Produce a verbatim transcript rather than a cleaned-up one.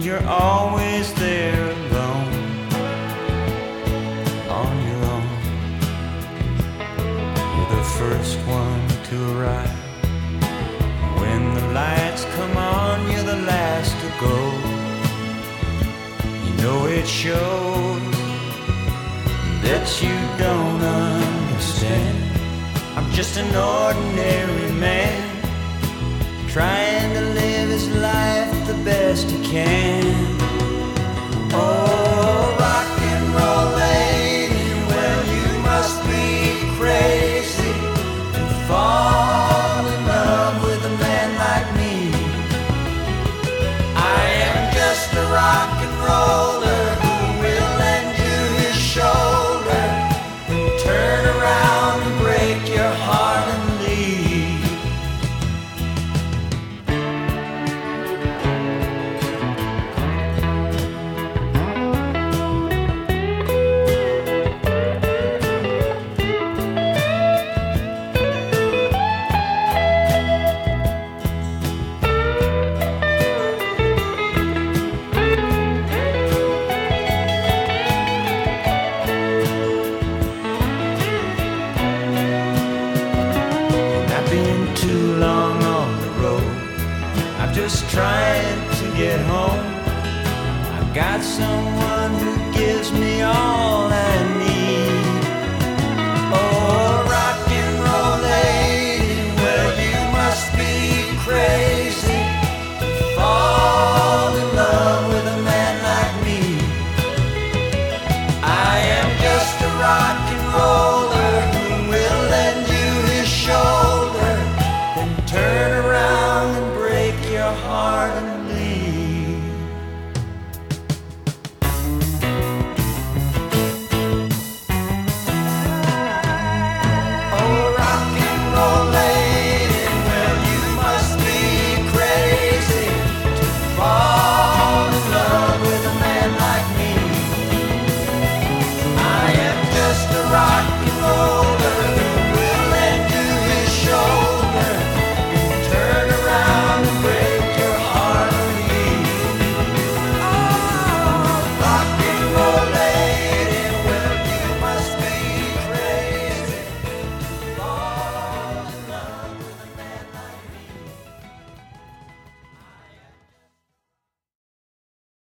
you're always there alone, on your own. You're the first one to arrive. When the lights come on, you're the last to go. You know it shows that you don't understand. I'm just an ordinary man, trying to live his life the best he can. Oh, rock and roll lady, well, you must be crazy to fall in love with a man like me. I am just a rock and roller who will lend you his shoulder and turn around and break your heart and leave. Too long on the road, I'm just trying to get home. I've got someone who gives me all I need.